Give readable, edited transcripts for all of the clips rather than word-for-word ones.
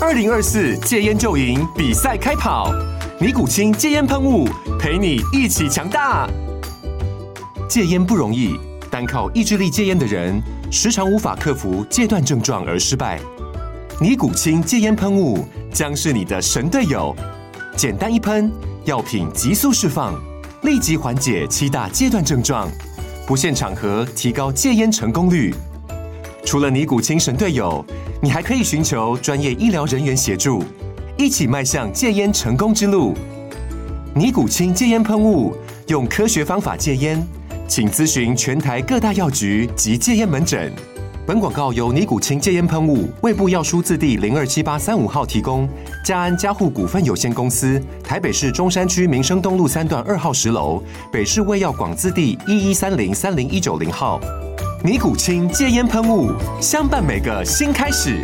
2024戒烟就赢比赛开跑，尼古清戒烟喷雾陪你一起强大。戒烟不容易，单靠意志力戒烟的人，时常无法克服戒断症状而失败。尼古清戒烟喷雾将是你的神队友，简单一喷，药品急速释放，立即缓解7大戒断症状，不限场合提高戒烟成功率。除了尼古清神队友，你还可以寻求专业医疗人员协助，一起迈向戒烟成功之路。尼古清戒烟喷雾，用科学方法戒烟，请咨询全台各大药局及戒烟门诊。本广告由尼古清戒烟喷雾、卫部药书字第027835号提供，嘉安嘉护股份有限公司，台北市中山区民生东路3段2号10楼，北市卫药广字第1130-30190号。尼古清戒烟喷雾，相伴每个新开始。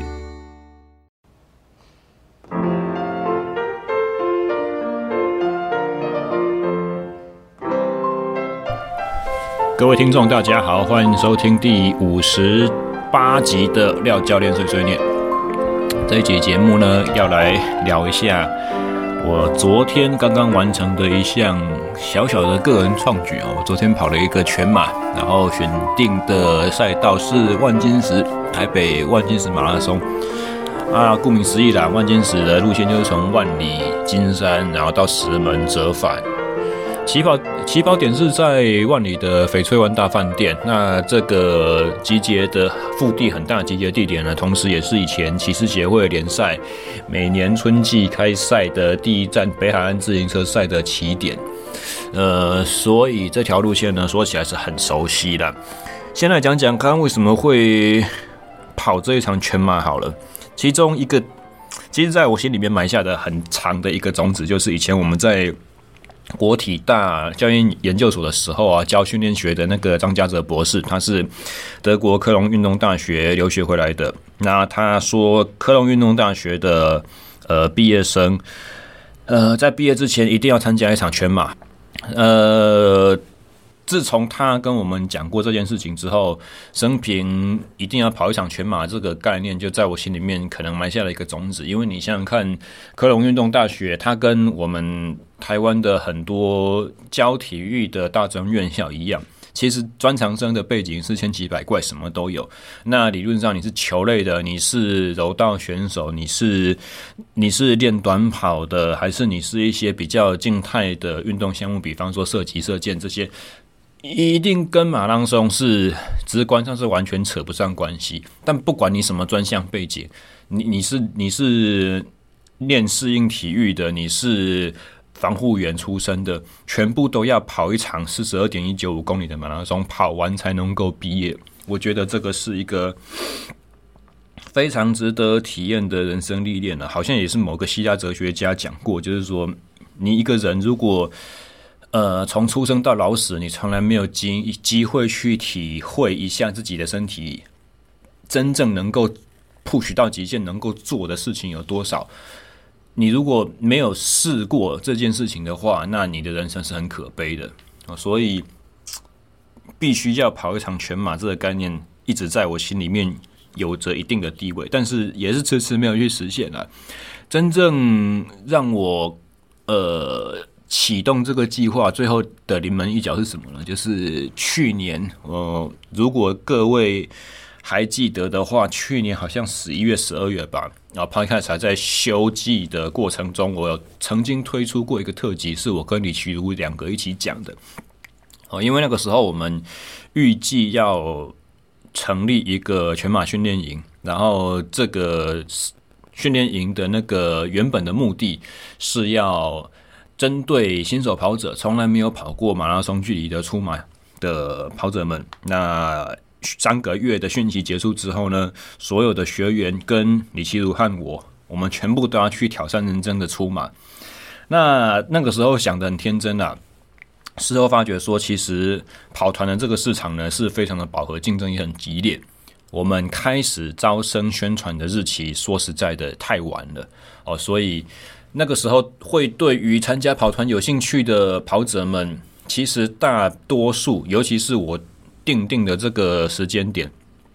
各位听众大家好，欢迎收听第58集的廖教练碎碎念。这一集节目呢，要来聊一下我昨天刚刚完成的一项小小的个人创举哦。我昨天跑了一个全马，然后选定的赛道是万金石，台北万金石马拉松。顾名思义啦，万金石的路线就是从万里金山，然后到石门折返。起跑点是在万里的翡翠湾大饭店。那这个集结的腹地很大的集结地点呢，同时也是以前骑士协会联赛每年春季开赛的第一站北海岸自行车赛的起点。所以这条路线呢，说起来是很熟悉的。先来讲讲刚刚为什么会跑这一场全马好了。其中一个，其实在我心里面埋下的很长的一个种子，就是以前我们在国体大教练研究所的时候啊，教训练学的那个张家泽博士，他是德国科隆运动大学留学回来的。那他说，科隆运动大学的毕业生，在毕业之前一定要参加一场全马。自从他跟我们讲过这件事情之后，生平一定要跑一场全马这个概念就在我心里面可能埋下了一个种子。因为你想想看，科隆运动大学它跟我们台湾的很多教体育的大专院校一样，其实专长生的背景是千奇百怪，什么都有。那理论上你是球类的，你是柔道选手，你是练短跑的，还是你是一些比较静态的运动项目，比方说射击、射箭这些，一定跟马拉松是直观上是完全扯不上关系。但不管你什么专项背景，你是练适应体育的，你是防护员出身的，全部都要跑一场42.195公里的马拉松，跑完才能够毕业。我觉得这个是一个非常值得体验的人生历练了。好像也是某个希腊哲学家讲过，就是说你一个人如果从出生到老死，你从来没有机会去体会一下自己的身体真正能够 push 到极限能够做的事情有多少。你如果没有试过这件事情的话，那你的人生是很可悲的。所以必须要跑一场全马这个概念一直在我心里面有着一定的地位，但是也是迟迟没有去实现了。真正让我启动这个计划最后的临门一脚是什么呢？就是去年如果各位还记得的话，去年好像11月12月吧，然后 Podcast 还在休季的过程中，我有曾经推出过一个特辑，是我跟李奇如两个一起讲的。因为那个时候我们预计要成立一个全马训练营，然后这个训练营的那个原本的目的是要针对新手跑者，从来没有跑过马拉松距离的出马的跑者们，那3个月的训期结束之后呢，所有的学员跟李奇如和我们全部都要去挑战认真的出马。那个时候想得很天真啊，事后发觉说，其实跑团的这个市场呢是非常的饱和，竞争也很激烈。我们开始招生宣传的日期，说实在的太晚了所以那个时候会对于参加跑团有兴趣的跑者们，其实大多数，尤其是我定的这个时间点，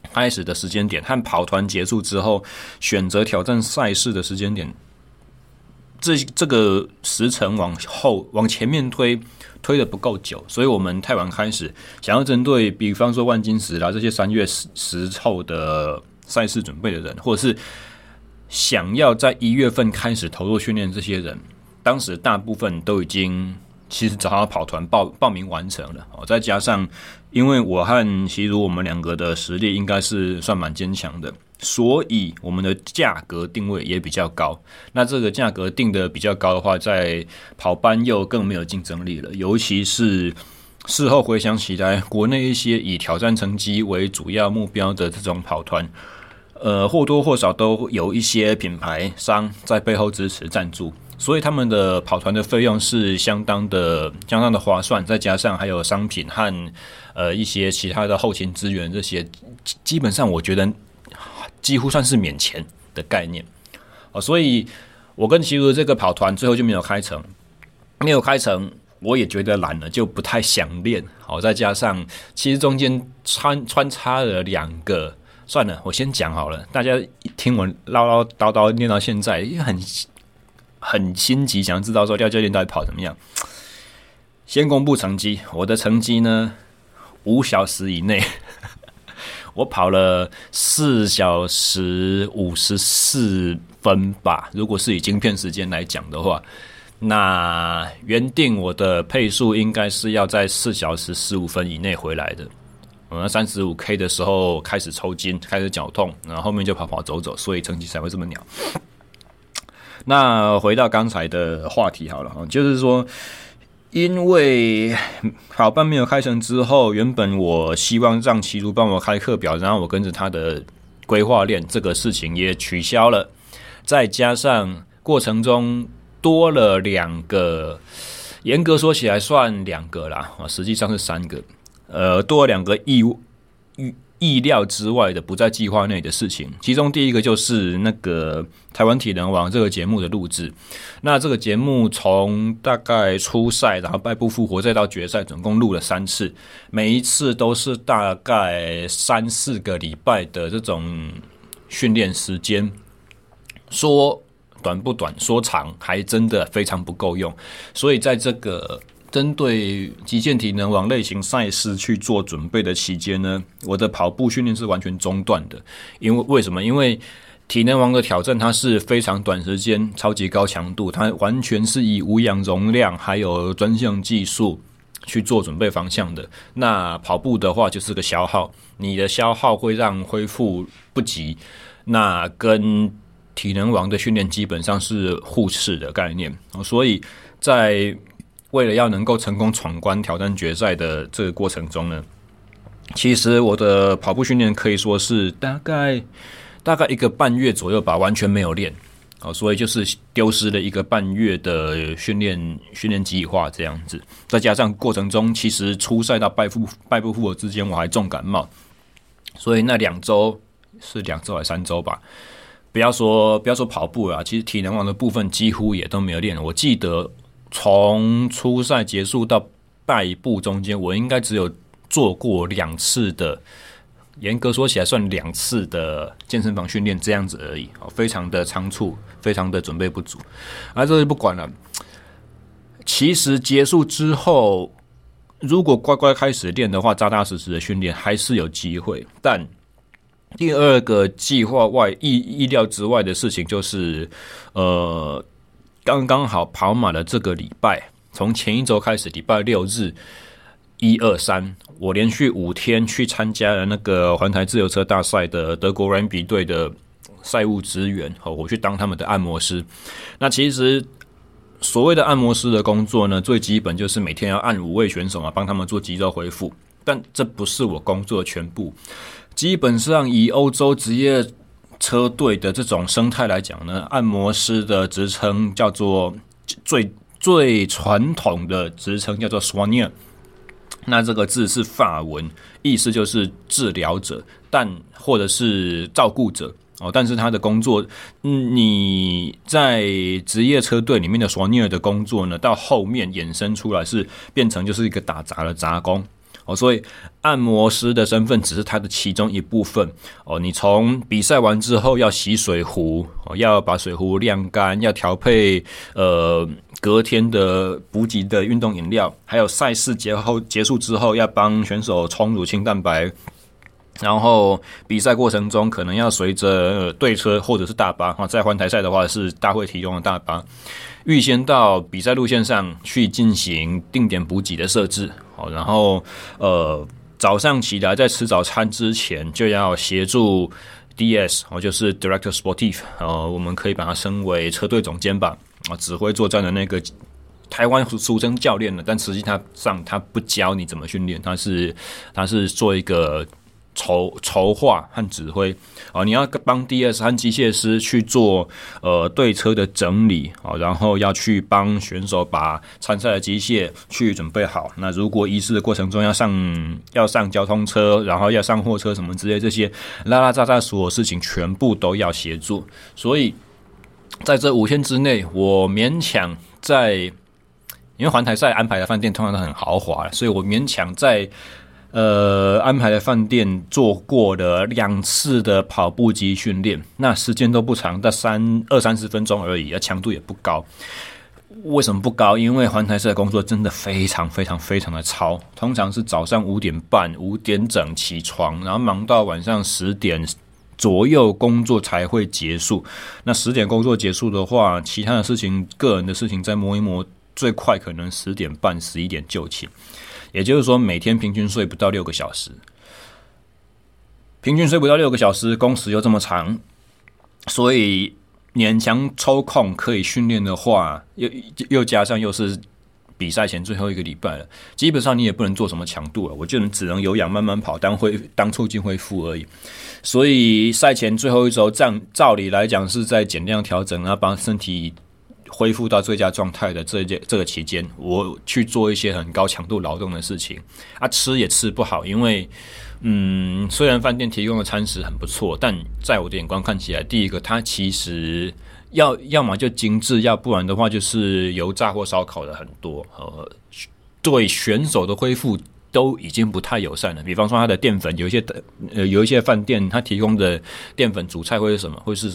开始的时间点和跑团结束之后选择挑战赛事的时间点，这个时程往前面推的不够久，所以我们太晚开始，想要针对比方说万金石啦这些3月10后的赛事准备的人，或者是想要在1月份开始投入训练这些人，当时大部分都已经其实找到跑团报名完成了，再加上因为我和习如我们2个的实力应该是算蛮坚强的，所以我们的价格定位也比较高。那这个价格定的比较高的话，在跑班又更没有竞争力了，尤其是事后回想起来，国内一些以挑战成绩为主要目标的这种跑团，或多或少都有一些品牌商在背后支持赞助，所以他们的跑团的费用是相当的划算，再加上还有商品和一些其他的后勤资源，这些基本上我觉得几乎算是免钱的概念。所以我跟齐如这个跑团最后就没有开成，我也觉得懒了，就不太想练。再加上其实中间穿插了2个，算了，我先讲好了，大家听我唠唠叨叨念到现在，因为很心急，想知道说廖教练到底跑怎么样。先公布成绩，我的成绩呢5小时以内，我跑了4小时54分吧。如果是以晶片时间来讲的话，那原定我的配速应该是要在4小时15分以内回来的。我在 35K 的时候开始抽筋，开始绞痛，然后后面就跑走，所以成绩才会这么鸟。那回到刚才的话题好了，就是说因为跑班没有开成之后，原本我希望让齐如帮我开课表，然后我跟着他的规划练，这个事情也取消了。再加上过程中多了2个，严格说起来算2个啦，实际上是3个，多了2个意料之外的不在计划内的事情，其中第一个就是那个台湾体能王这个节目的录制。那这个节目从大概初赛，然后败部复活，再到决赛，总共录了3次，每一次都是大概3-4个礼拜的这种训练时间，说短不短，说长还真的非常不够用。所以在这个针对极限体能王类型赛事去做准备的期间呢，我的跑步训练是完全中断的。为什么？因为体能王的挑战它是非常短时间、超级高强度，它完全是以无氧容量还有专项技术去做准备方向的。那跑步的话就是个消耗，你的消耗会让恢复不及，那跟体能王的训练基本上是互斥的概念。所以在为了要能够成功闯关挑战决赛的这个过程中呢，其实我的跑步训练可以说是大概1个半月左右吧，完全没有练，所以就是丢失了1个半月的训练计划这样子。再加上过程中其实初赛到败部复活之间我还重感冒，所以那2周是2周还是3周吧，不要说跑步啦，其实体能王的部分几乎也都没有练。我记得从初赛结束到败部中间，我应该只有做过2次的，严格说起来算2次的健身房训练这样子而已，非常的仓促，非常的准备不足。这就不管了。其实结束之后，如果乖乖开始练的话，扎扎实实的训练还是有机会。但第2个计划外意料之外的事情就是，刚刚好跑马的这个礼拜，从前一周开始，礼拜6日1、2、3，我连续5天去参加了那个环台自由车大赛的德国 Ramby 队的赛务支援，我去当他们的按摩师。那其实所谓的按摩师的工作呢，最基本就是每天要按5位选手帮他们做肌肉恢复，但这不是我工作的全部。基本上以欧洲职业车队的这种生态来讲呢，按摩师的职称叫做最传统的职称叫做 soigneur， 那这个字是法文，意思就是治疗者，或者是照顾者。但是他的工作，你在职业车队里面的soigneur的工作呢，到后面衍生出来是变成就是一个打杂的杂工。 所以按摩师的身份只是它的其中一部分你从比赛完之后要洗水壶要把水壶晾干，要调配隔天的补给的运动饮料，还有赛事结束之后要帮选手冲乳清蛋白，然后比赛过程中可能要随着队车或者是大巴在环台赛的话是大会提供的大巴，预先到比赛路线上去进行定点补给的设置然后早上起来在吃早餐之前就要协助 DS 就是 Director Sportif 我们可以把它称为车队总监吧指挥作战的那个台湾俗称教练了，但实际上他不教你怎么训练，他是做一个筹划和指挥你要帮 DS 和机械师去做对车的整理然后要去帮选手把参赛的机械去准备好。那如果仪式的过程中要上交通车，然后要上货车什么之类，这些拉拉杂杂所有事情全部都要协助。所以在这5天之内，我勉强因为环台赛安排的饭店通常都很豪华，所以我勉强在安排的饭店做过了2次的跑步机训练，那时间都不长，到20-30分钟而已，强度也不高。为什么不高？因为环台赛的工作真的非常非常非常的超，通常是早上5点半、5点整起床，然后忙到晚上10点左右工作才会结束。那10点工作结束的话，其他的事情、个人的事情再摸一摸，最快可能10点半、11点就寝。也就是说，每天平均睡不到6个小时，工时又这么长，所以勉强抽空可以训练的话，又加上又是比赛前最后1个礼拜了，基本上你也不能做什么强度了，我就只能有氧慢慢跑，当促进恢复而已。所以赛前最后1周，照理来讲是在减量调整，然后帮身体恢复到最佳状态的这个期间，我去做一些很高强度劳动的事情吃也吃不好，因为虽然饭店提供的餐食很不错，但在我的眼光看起来，第一个它其实要么就精致，要不然的话就是油炸或烧烤的很多对选手的恢复都已经不太友善了。比方说它的淀粉，有一些饭店它提供的淀粉主菜会是什么？会是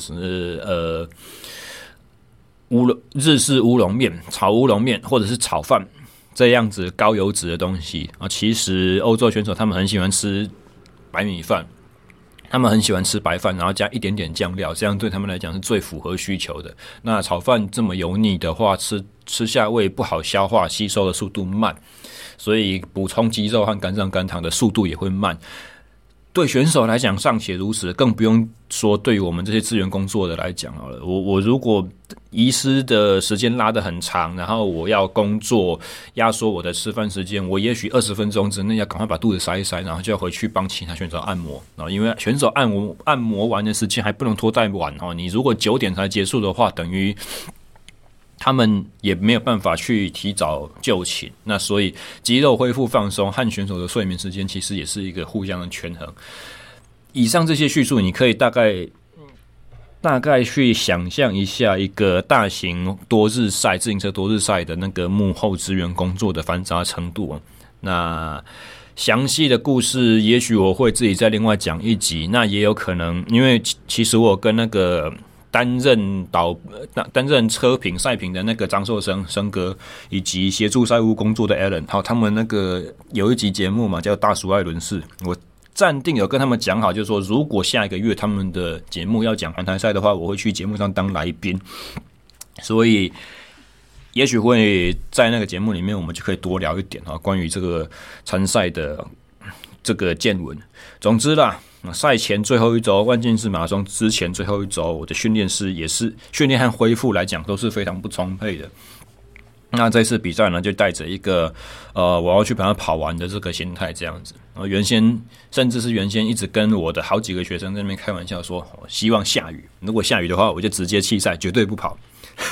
日式乌龙面、炒乌龙面或者是炒饭这样子高油脂的东西其实欧洲选手他们很喜欢吃白米饭，他们很喜欢吃白饭，然后加一点点酱料，这样对他们来讲是最符合需求的。那炒饭这么油腻的话，吃下胃不好消化，吸收的速度慢，所以补充肌肉和肝脏肝糖的速度也会慢。对选手来讲尚且如此，更不用说对于我们这些资源工作的来讲好了。我如果遗失的时间拉得很长，然后我要工作压缩我的吃饭时间，我也许20分钟之内要赶快把肚子塞一塞，然后就要回去帮其他选手按摩。然后因为选手按摩完的时间还不能拖太晚你如果9点才结束的话，等于他们也没有办法去提早就寝，那所以肌肉恢复放松和选手的睡眠时间其实也是一个互相的权衡。以上这些叙述，你可以大概去想象一下一个大型多日赛自行车多日赛的那个幕后支援工作的繁杂程度那详细的故事也许我会自己再另外讲一集，那也有可能因为其实我跟那个担任车评赛评的那个张寿生哥，以及协助赛务工作的 Alan， 他们那个有一集节目嘛，叫大叔爱伦士，我暂定有跟他们讲好，就是说如果下一个月他们的节目要讲环台赛的话，我会去节目上当来宾，所以也许会在那个节目里面我们就可以多聊一点关于这个参赛的这个见闻。总之啦，赛前最后1周，万金市马拉松之前最后1周，我的训练也是训练和恢复来讲都是非常不充沛的。那这次比赛呢，就带着一个我要去把它跑完的这个心态这样子。甚至是原先一直跟我的好几个学生在那边开玩笑说，希望下雨，如果下雨的话，我就直接弃赛，绝对不跑。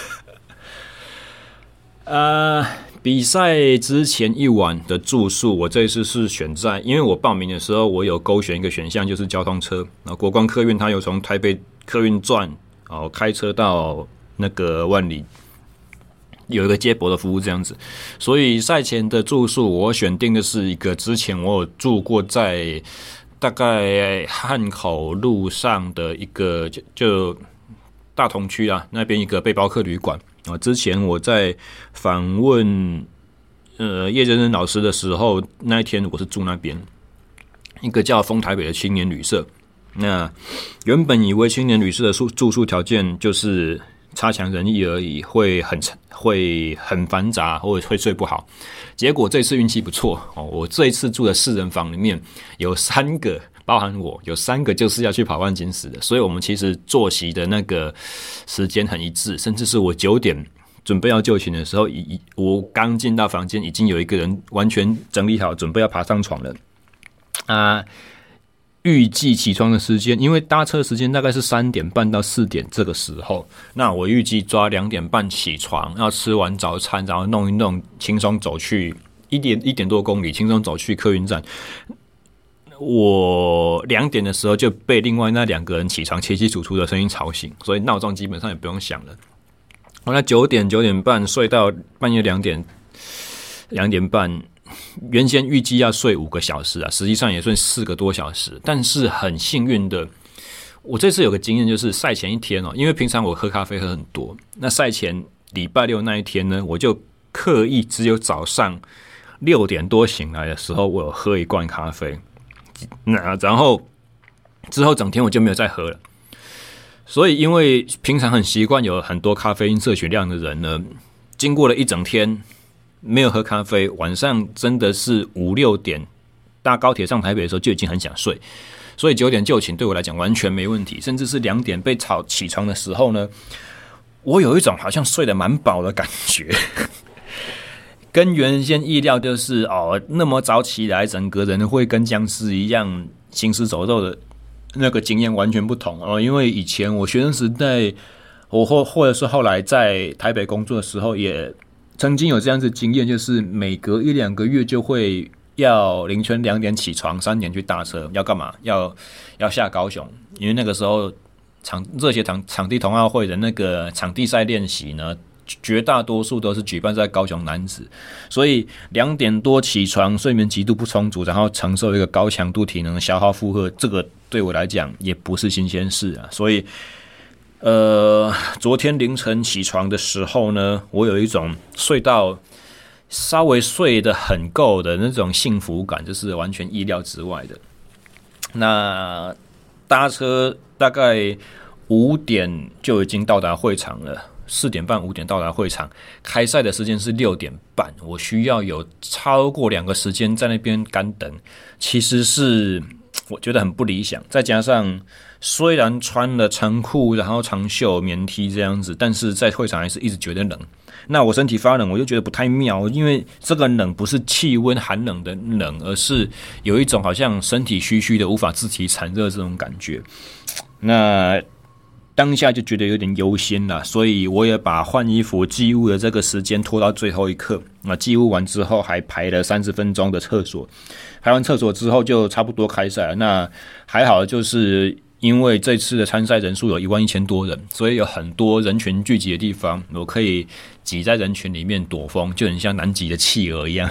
比赛之前1晚的住宿，我这次是选在，因为我报名的时候我有勾选一个选项，就是交通车。国光客运它有从台北客运站开车到那个万里有一个接驳的服务这样子。所以赛前的住宿我选定的是一个之前我有住过在大概汉口路上的一个就大同区啊那边一个背包客旅馆啊。之前我在访问叶真真老师的时候，那一天我是住那边一个叫丰台北的青年旅社。那原本以为青年旅社的住宿条件就是差强人意而已，会很繁杂，或者会睡不好。结果这次运气不错哦，我这一次住的4人房里面有3个，包含我有3个就是要去跑万金石的，所以我们其实作息的那个时间很一致，甚至是我9点准备要就寝的时候，我刚进到房间，已经有一个人完全整理好，准备要爬上床了啊。预计起床的时间，因为搭车时间大概是3点半到4点这个时候，那我预计抓2点半起床，要吃完早餐，然后弄一弄，轻松走去1点多公里，轻松走去客运站。我2点的时候就被另外那2个人起床起起楚楚的声音吵醒，所以闹钟基本上也不用响了。我那9点半睡到半夜2点半。原先预计要睡5个小时啊，实际上也睡4个多小时。但是很幸运的，我这次有个经验，就是赛前一天因为平常我喝咖啡喝很多，那赛前礼拜6那一天呢，我就刻意只有早上6点多醒来的时候，我有喝1罐咖啡，那然后之后整天我就没有再喝了。所以因为平常很习惯有很多咖啡因摄取量的人呢，经过了一整天没有喝咖啡，晚上真的是5、6点搭高铁上台北的时候就已经很想睡，所以9点就寝对我来讲完全没问题。甚至是2点被吵起床的时候呢，我有一种好像睡得蛮饱的感觉，跟原先意料就是那么早起来，整个人会跟僵尸一样行尸走肉的那个经验完全不同因为以前我学生时代，我或者是后来在台北工作的时候也曾经有这样子经验，就是每隔1、2个月就会要凌晨2点起床，3点去搭车，要干嘛？要下高雄，因为那个时候热血场地同好会的那个场地赛练习呢，绝大多数都是举办在高雄楠梓，所以2点多起床，睡眠极度不充足，然后承受一个高强度体能消耗负荷，这个对我来讲也不是新鲜事啊，所以。昨天凌晨起床的时候呢，我有一种稍微睡得很够的那种幸福感，就是完全意料之外的。那搭车大概5点就已经到达会场了，4点半5点到达会场，开赛的时间是6点半，我需要有超过2个时间在那边干等，其实是我觉得很不理想。再加上虽然穿了长裤然后长袖棉 T 这样子，但是在会场还是一直觉得冷。那我身体发冷，我就觉得不太妙，因为这个冷不是气温寒冷的冷，而是有一种好像身体虚虚的无法自体产热这种感觉。那当下就觉得有点忧心了，所以我也把换衣服寄物的这个时间拖到最后一刻。那寄物完之后还排了30分钟的厕所，排完厕所之后就差不多开赛了。那还好就是因为这次的参赛人数有11000多人，所以有很多人群聚集的地方，我可以挤在人群里面躲风，就很像南极的企鹅一样。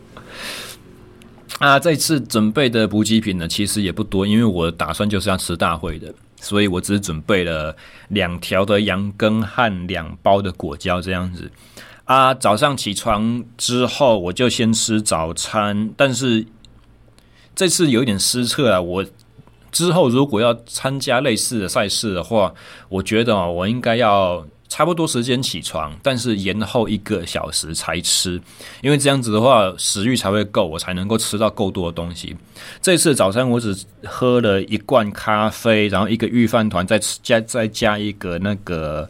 这次准备的补给品呢，其实也不多，因为我打算就是要吃大会的，所以我只准备了2条的羊羹和2包的果胶这样子。早上起床之后我就先吃早餐，但是这次有一点失策啊，我之后如果要参加类似的赛事的话，我觉得我应该要差不多时间起床，但是延后1个小时才吃，因为这样子的话食欲才会够，我才能够吃到够多的东西。这次早餐我只喝了1罐咖啡，然后1个御饭团，再加一个那个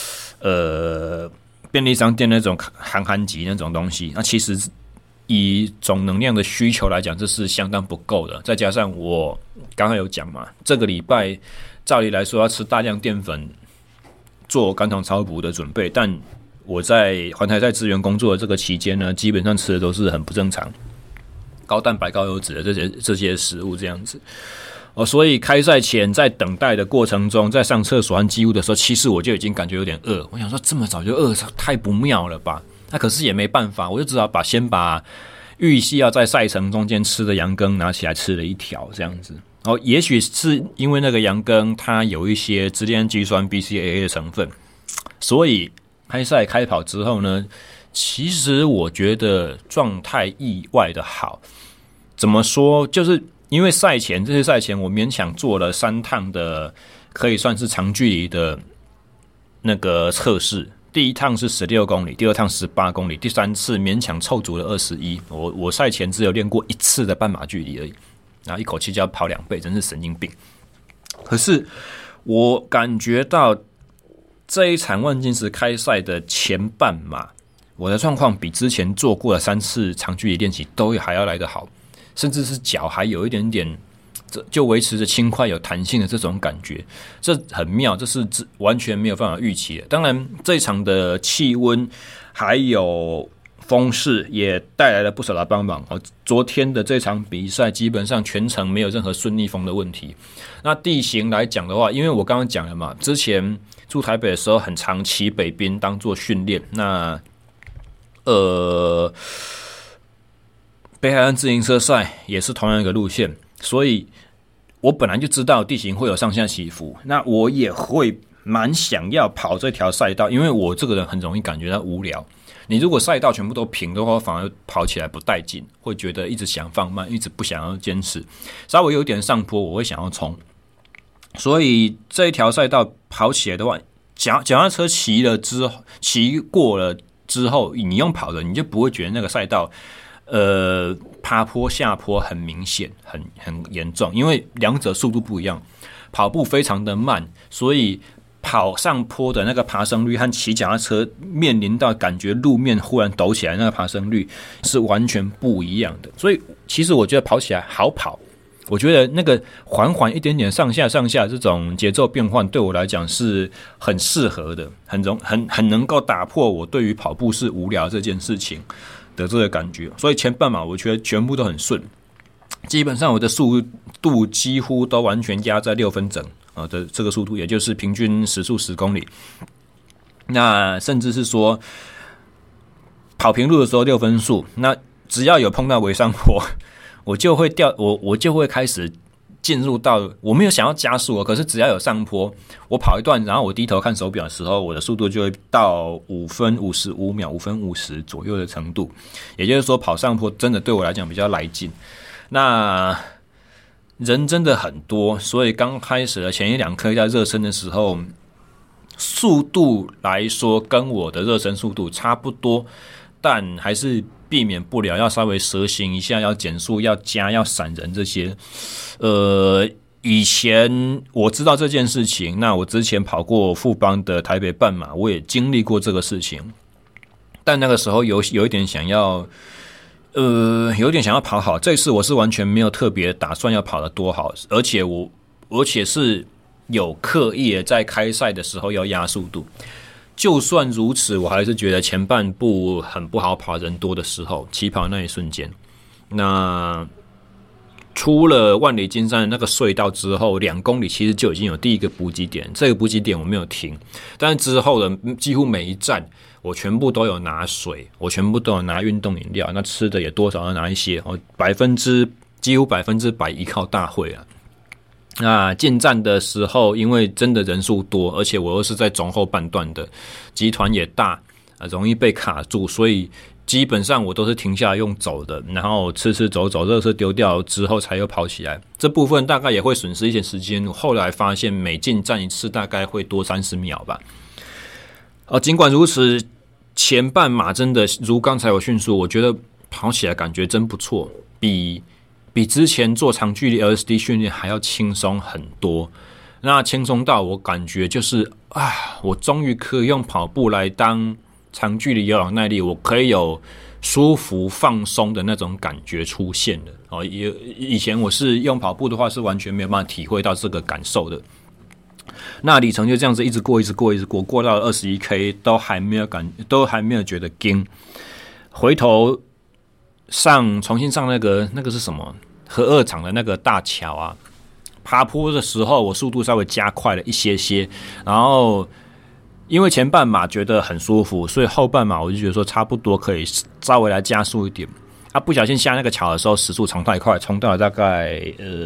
便利商店那种含级那种东西。那其实以总能量的需求来讲，这是相当不够的。再加上我刚刚有讲嘛，这个礼拜照理来说要吃大量淀粉做肝糖超补的准备，但我在环台赛支援工作的这个期间呢，基本上吃的都是很不正常、高蛋白、高油脂的这些食物这样子。 所以开赛前在等待的过程中，在上厕所和机务的时候，其实我就已经感觉有点饿。我想说这么早就饿，太不妙了吧？那可是也没办法，我就只好先把预计要在赛程中间吃的羊羹拿起来吃了一条，这样子。也许是因为那个羊羹它有一些支链氨基酸 BCAA 的成分，所以开赛开跑之后呢，其实我觉得状态意外的好。怎么说？就是因为这次赛前我勉强做了3趟的可以算是长距离的那个测试，第一趟是16公里，第二趟18公里，第3次勉强凑足了21。我赛前只有练过1次的半马距离而已，然后一口气就要跑2倍，真是神经病。可是我感觉到这一场万金石开赛的前半马，我的状况比之前做过的3次长距离练习都还要来得好，甚至是脚还有一点点就维持着轻快有弹性的这种感觉，这很妙，这是完全没有办法预期的。当然这一场的气温还有风势也带来了不少的帮忙。昨天的这场比赛基本上全程没有任何顺逆风的问题。那地形来讲的话，因为我刚刚讲了嘛，之前住台北的时候很常骑北滨当做训练，那北海岸自行车赛也是同样一个路线，所以我本来就知道地形会有上下起伏，那我也会蛮想要跑这条赛道，因为我这个人很容易感觉到无聊。你如果赛道全部都平的话，反而跑起来不带劲，会觉得一直想放慢，一直不想要坚持。稍微有点上坡，我会想要冲。所以这一条赛道跑起来的话，脚踏车骑过了之后，你用跑的，你就不会觉得那个赛道爬坡下坡很明显，很严重，因为两者速度不一样，跑步非常的慢，所以跑上坡的那个爬升率和骑脚踏车面临到感觉路面忽然陡起来那个爬升率是完全不一样的。所以其实我觉得跑起来好跑，我觉得那个缓缓一点点上下这种节奏变换对我来讲是很适合的，很能够打破我对于跑步是无聊这件事情的这个感觉。所以前半马我觉得全部都很顺，基本上我的速度几乎都完全压在6分整的这个速度，也就是平均时速10公里。那甚至是说跑平路的时候6分速，那只要有碰到微上坡，我就会开始进入到我没有想要加速，可是只要有上坡，我跑一段，然后我低头看手表的时候，我的速度就会到5分55秒、5分50左右的程度。也就是说，跑上坡真的对我来讲比较来劲。那人真的很多，所以刚开始的前1-2课在热身的时候，速度来说跟我的热身速度差不多，但还是避免不了要稍微蛇行一下，要减速、要加、要闪人这些。以前我知道这件事情，那我之前跑过富邦的台北半马，我也经历过这个事情，但那个时候有一点想要。有点想要跑好，这次我是完全没有特别打算要跑得多好，而且是有刻意的在开赛的时候要压速度。就算如此，我还是觉得前半部很不好跑，人多的时候，起跑那一瞬间。那出了万里金山的那个隧道之后，2公里其实就已经有第一个补给点，这个补给点我没有停，但是之后的几乎每一站我全部都有拿水，我全部都有拿运动饮料，那吃的也多少要拿一些，几乎100%依靠大会啊。那进站的时候，因为真的人数多，而且我又是在中后半段的，集团也大，容易被卡住，所以基本上我都是停下来用走的，然后吃走，热车丢掉之后才又跑起来。这部分大概也会损失一些时间，后来发现每进站一次大概会多30秒吧。尽管如此，前半马真的如刚才我叙述，我觉得跑起来感觉真不错，比之前做长距离 LSD 训练还要轻松很多。那轻松到我感觉就是我终于可以用跑步来当长距离有氧耐力，我可以有舒服放松的那种感觉出现了。以前我是用跑步的话是完全没有办法体会到这个感受的。那里程就这样子一直过，过到了21K 都还没有觉得惊。回头重新上那个是什么？核二厂的那个大桥啊， 爬坡的时候我速度稍微加快了一些，然后因为前半马觉得很舒服，所以后半马我就觉得说差不多可以稍微来加速一点。不小心下那个桥的时候时速冲太快，冲到了大概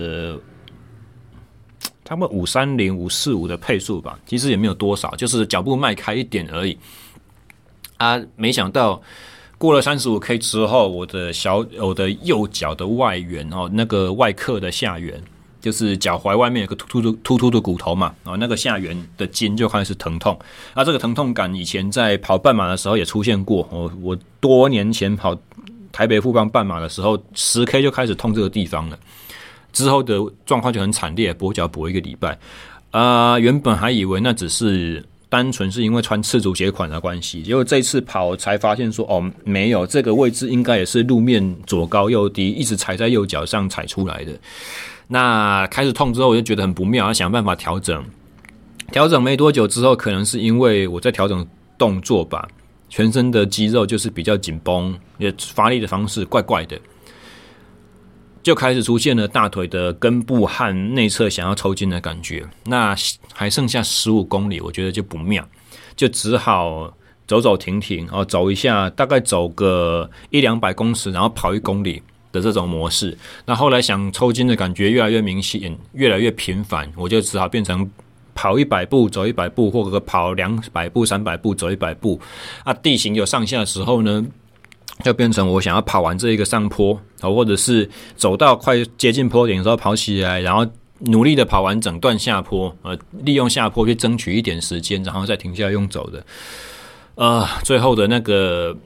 差不多530、545的配速吧，其实也没有多少，就是脚步迈开一点而已。没想到过了35K 之后，我的右脚的外缘那个外侧的下缘，就是脚踝外面有个突突的骨头嘛，那个下缘的筋就开始疼痛。这个疼痛感以前在跑半马的时候也出现过，我多年前跑台北富邦半马的时候，10K 就开始痛这个地方了。之后的状况就很惨烈，跛脚跛1个礼拜。原本还以为那只是单纯是因为穿赤足鞋款的关系，结果这一次跑才发现说，没有，这个位置应该也是路面左高右低，一直踩在右脚上踩出来的。那开始痛之后，我就觉得很不妙，要想办法调整。调整没多久之后，可能是因为我在调整动作吧，全身的肌肉就是比较紧绷，也发力的方式怪怪的。就开始出现了大腿的根部和内侧想要抽筋的感觉，那还剩下15公里，我觉得就不妙，就只好走走停停，走一下，大概走个100-200公尺，然后跑1公里的这种模式。那后来想抽筋的感觉越来越明显，越来越频繁，我就只好变成跑100步走100步，或者跑200步300步走100步。地形有上下的时候呢，就变成我想要跑完这一个上坡，或者是走到快接近坡顶的时候跑起来，然后努力的跑完整段下坡，利用下坡去争取一点时间，然后再停下来用走的。最后的那个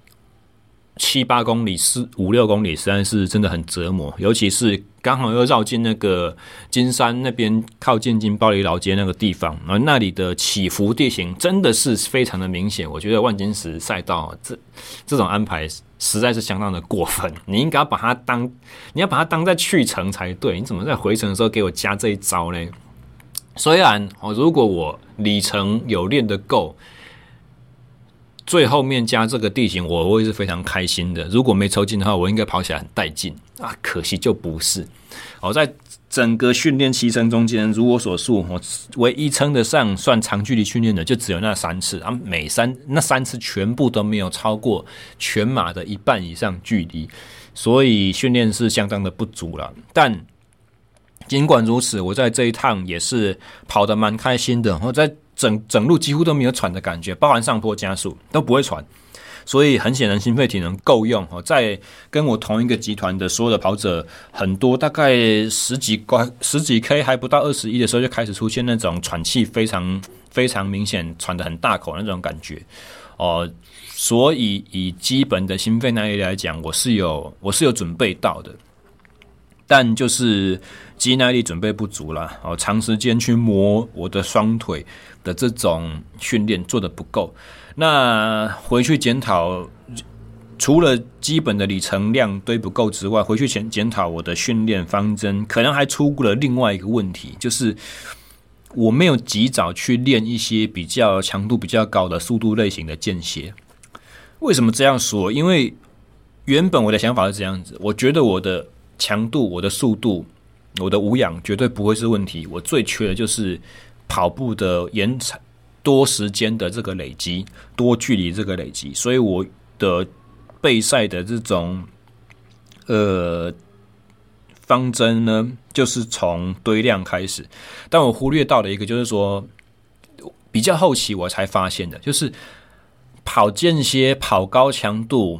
7-8公里、5-6公里，实在是真的很折磨，尤其是刚好又绕进那个金山那边靠近金包里老街那个地方，而那里的起伏地形真的是非常的明显。我觉得万金石赛道这种安排实在是相当的过分，你应该要把它当在去程才对，你怎么在回程的时候给我加这一招呢？虽然如果我里程有练得够，最后面加这个地形我会是非常开心的，如果没抽筋的话，我应该跑起来很带劲可惜就不是。在整个训练期程中间，如我所述，唯一称得上算长距离训练的就只有那3次，那3次全部都没有超过全马的一半以上距离，所以训练是相当的不足了。但尽管如此，我在这一趟也是跑得蛮开心的，我在整路几乎都没有喘的感觉，包含上坡加速都不会喘，所以很显然心肺体能够用。在跟我同一个集团的所有的跑者很多，大概十几 K 还不到21的时候就开始出现那种喘气非常非常明显，喘得很大口那种感觉。所以以基本的心肺耐力来讲，我是有准备到的，但就是肌耐力准备不足啦，长时间去磨我的双腿的这种训练做得不够。那回去检讨，除了基本的里程量堆不够之外，回去检讨我的训练方针，可能还出了另外一个问题，就是我没有及早去练一些比较强度比较高的速度类型的间歇。为什么这样说？因为原本我的想法是这样子，我觉得我的强度、我的速度、我的无氧绝对不会是问题，我最缺的就是跑步的延长多时间的这个累积，多距离这个累积，所以我的备赛的这种方针呢，就是从堆量开始。但我忽略到了一个，就是说比较后期我才发现的，就是跑间歇、跑高强度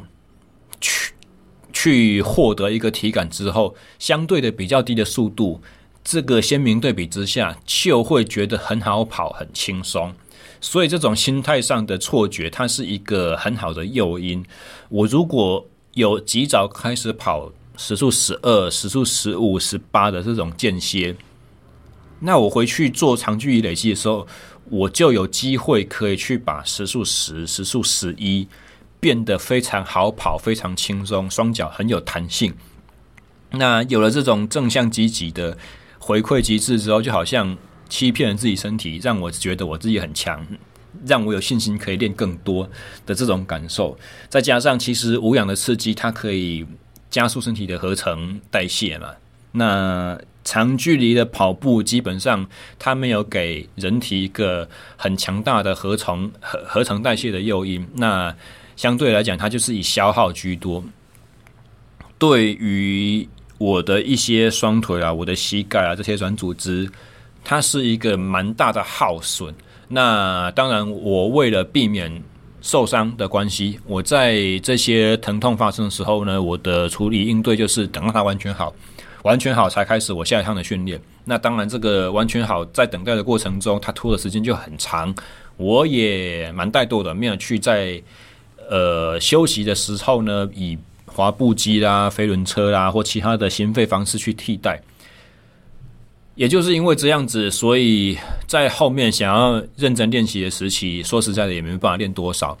去获得一个体感之后，相对的比较低的速度，这个鲜明对比之下，就会觉得很好跑、很轻松。所以这种心态上的错觉，它是一个很好的诱因。我如果有及早开始跑时速12、时速15、18的这种间歇，那我回去做长距离累积的时候，我就有机会可以去把时速10、时速11变得非常好跑，非常轻松，双脚很有弹性。那有了这种正向积极的回馈机制之后，就好像欺骗了自己身体，让我觉得我自己很强，让我有信心可以练更多的这种感受。再加上其实无氧的刺激，它可以加速身体的合成代谢嘛。那长距离的跑步基本上它没有给人体一个很强大的合成代谢的诱因，那相对来讲它就是以消耗居多。对于我的一些双腿啊、我的膝盖啊这些软组织，它是一个蛮大的耗损。那当然我为了避免受伤的关系，我在这些疼痛发生的时候呢，我的处理应对就是等到它完全好才开始我下一趟的训练。那当然这个完全好在等待的过程中，它拖的时间就很长，我也蛮怠惰的，没有去在休息的时候呢以滑步机啦、飞轮车啦或其他的心肺方式去替代。也就是因为这样子，所以在后面想要认真练习的时期，说实在的也没办法练多少。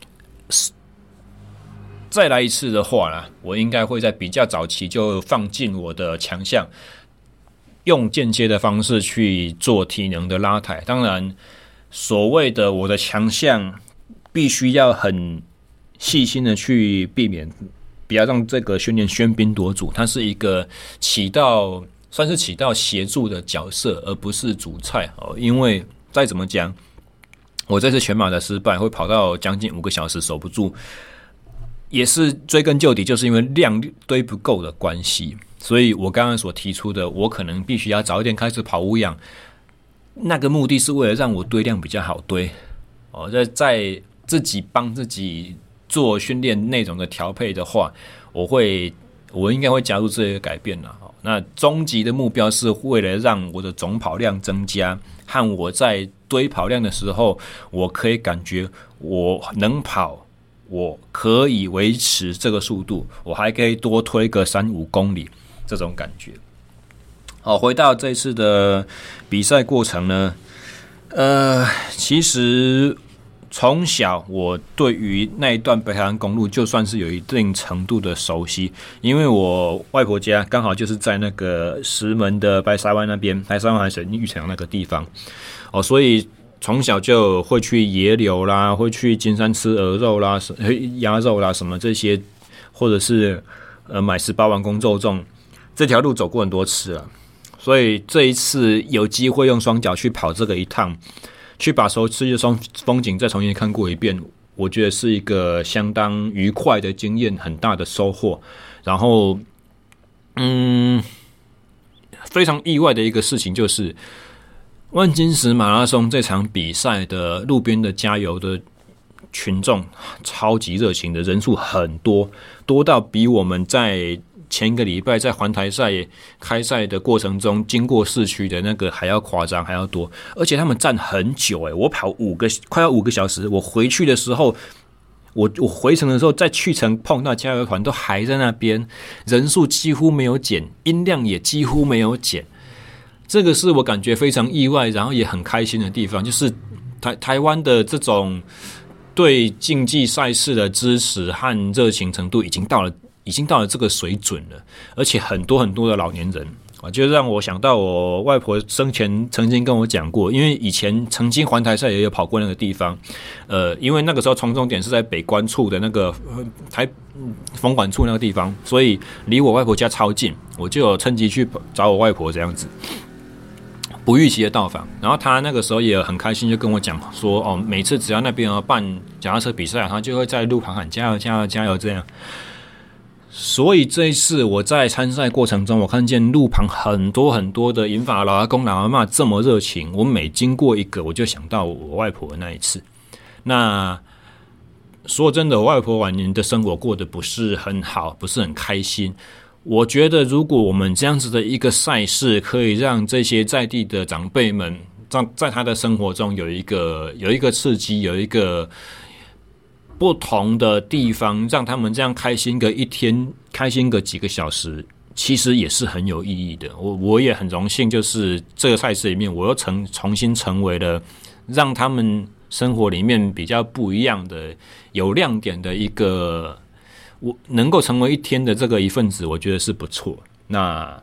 再来一次的话啦，我应该会在比较早期就放进我的强项，用间接的方式去做体能的拉抬。当然，所谓的我的强项，必须要很细心的去避免，不要让这个训练喧宾夺主。它是一个算是起到协助的角色，而不是主菜。因为再怎么讲，我这次全马的失败会跑到将近5个小时守不住，也是追根究底，就是因为量堆不够的关系。所以我刚刚所提出的，我可能必须要早一点开始跑无氧，那个目的是为了让我堆量比较好堆。在自己帮自己做训练内容的调配的话，我应该会加入这个改变啦。那终极的目标是为了让我的总跑量增加，和我在堆跑量的时候，我可以感觉我能跑，我可以维持这个速度，我还可以多推个3-5公里，这种感觉。好，回到这次的比赛过程呢，其实从小我对于那一段北海岸公路就算是有一定程度的熟悉，因为我外婆家刚好就是在那个石门的白沙湾那边，白沙湾还是玉成那个地方，所以从小就会去野柳啦，会去金山吃鹅肉啦、鸭肉啦什么这些，或者是买18丸公肉粽，这条路走过很多次了。所以这一次有机会用双脚去跑这个一趟，去把熟悉的风景再重新看过一遍，我觉得是一个相当愉快的经验，很大的收获。然后，非常意外的一个事情就是，万金石马拉松这场比赛的路边的加油的群众超级热情的，人数很多，多到比我们在前一个礼拜在环台赛开赛的过程中经过市区的那个还要夸张，还要多。而且他们站很久，我跑快要5个小时，我回去的时候，我回程的时候，在去程碰到加油团都还在那边，人数几乎没有减，音量也几乎没有减。这个是我感觉非常意外，然后也很开心的地方，就是台湾的这种对竞技赛事的支持和热情程度已经到了这个水准了，而且很多很多的老年人就让我想到我外婆生前曾经跟我讲过，因为以前曾经环台赛也有跑过那个地方，因为那个时候冲终点是在北关处的那个风管处那个地方，所以离我外婆家超近，我就有趁机去找我外婆这样子。不预期的到访，然后他那个时候也很开心，就跟我讲说，每次只要那边要办脚踏车比赛，他就会在路旁喊加油加油加油这样。所以这一次我在参赛过程中，我看见路旁很多很多的银发老阿公老阿嬷这么热情，我每经过一个，我就想到我外婆的那一次。那说真的，我外婆晚年的生活过得不是很好，不是很开心。我觉得如果我们这样子的一个赛事可以让这些在地的长辈们在他的生活中有一个刺激，有一个不同的地方，让他们这样开心个一天，开心个几个小时，其实也是很有意义的。我也很荣幸，就是这个赛事里面，我又重新成为了让他们生活里面比较不一样的、有亮点的一个。我能够成为一天的这个一份子，我觉得是不错。那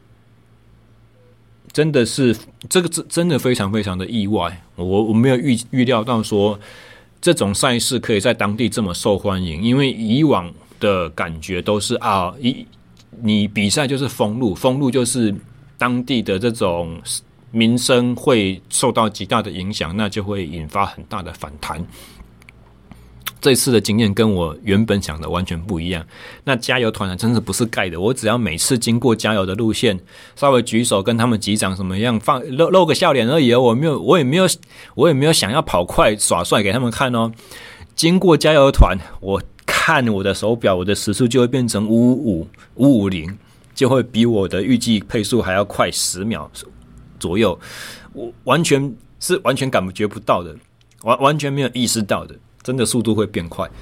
真的是这个真的非常非常的意外，我没有预料到说这种赛事可以在当地这么受欢迎，因为以往的感觉都是你比赛就是封路就是当地的这种民生会受到极大的影响，那就会引发很大的反弹。这次的经验跟我原本想的完全不一样。那加油团真的不是盖的，我只要每次经过加油的路线，稍微举手跟他们击掌什么样，露个笑脸而已哦。我也没有想要跑快耍帅给他们看哦。经过加油团，我看我的手表，我的时速就会变成550，就会比我的预计配速还要快10秒左右。我完全感觉不到的，完全没有意识到的。真的速度会变快。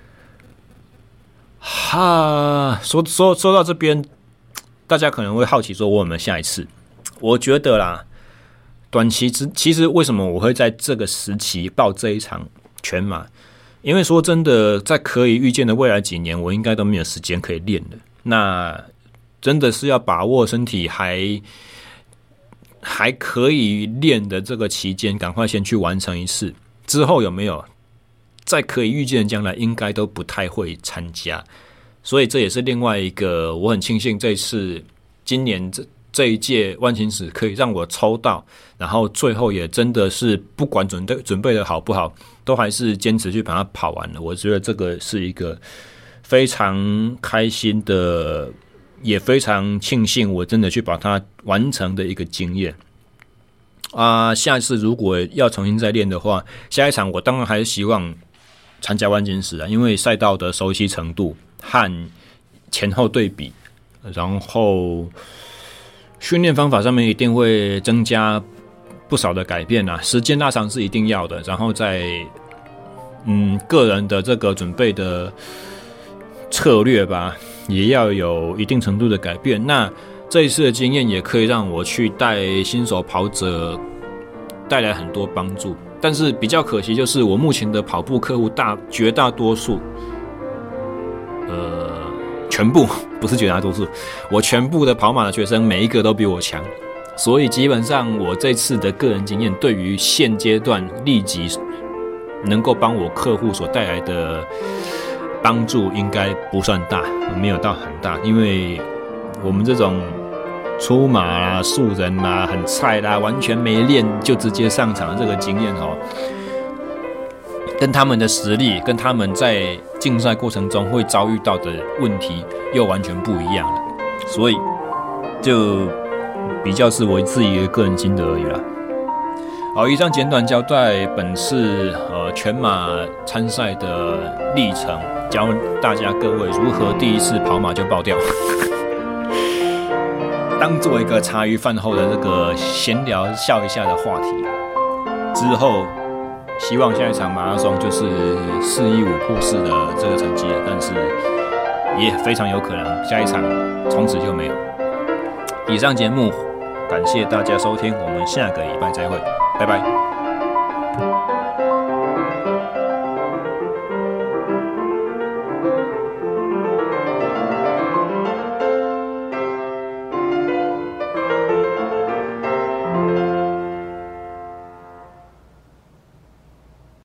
说到这边，大家可能会好奇说，我有没有下一次？我觉得啦，短期其实为什么我会在这个时期报这一场全马？因为说真的，在可以预见的未来几年，我应该都没有时间可以练了。那真的是要把握身体还可以练的这个期间，赶快先去完成一次。之后有没有？在可以预见的将来，应该都不太会参加，所以这也是另外一个我很庆幸今年这一届万青史可以让我抽到，然后最后也真的是不管准备的好不好，都还是坚持去把它跑完了。我觉得这个是一个非常开心的，也非常庆幸我真的去把它完成的一个经验。下一次如果要重新再练的话，下一场我当然还是希望参加万金石啊，因为赛道的熟悉程度和前后对比，然后训练方法上面一定会增加不少的改变啊，时间拉长是一定要的，然后在个人的这个准备的策略吧，也要有一定程度的改变。那这一次的经验也可以让我去带新手跑者带来很多帮助。但是比较可惜就是我目前的跑步客户绝大多数全部不是绝大多数，我全部的跑马的学生每一个都比我强，所以基本上我这次的个人经验对于现阶段立即能够帮我客户所带来的帮助应该不算大，没有到很大，因为我们这种出马啦、素人啦、很菜啦、完全没练就直接上场的这个经验跟他们的实力，跟他们在竞赛过程中会遭遇到的问题又完全不一样了，所以就比较是我自己的个人心得而已啦。好，以上简短交代本次全马参赛的历程，教大家各位如何第一次跑马就爆掉。当做一个茶余饭后的这个闲聊笑一下的话题，之后希望下一场马拉松就是415破4的这个成绩了，但是也非常有可能下一场从此就没有。以上节目感谢大家收听，我们下个礼拜再会，拜拜。